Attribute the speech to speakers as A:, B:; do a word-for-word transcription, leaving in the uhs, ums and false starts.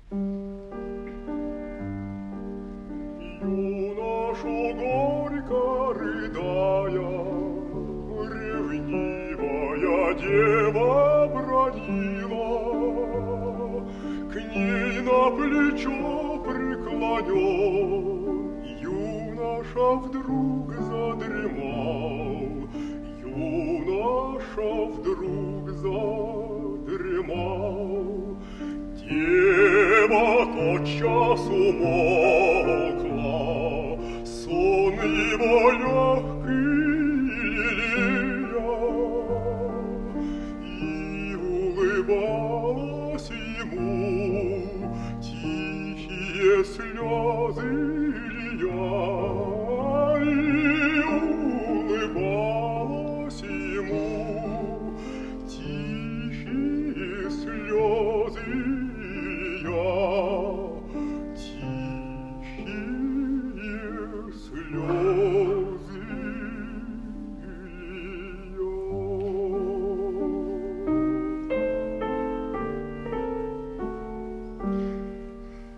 A: Юношу горько рыдая, ревнивая дева бранила, к ней на плечо преклонен, юноша вдруг задремал, юноша вдруг задремал. Дева тотчас умолкла, сон его легкий лелея, и улыбалась ему, тихие слезы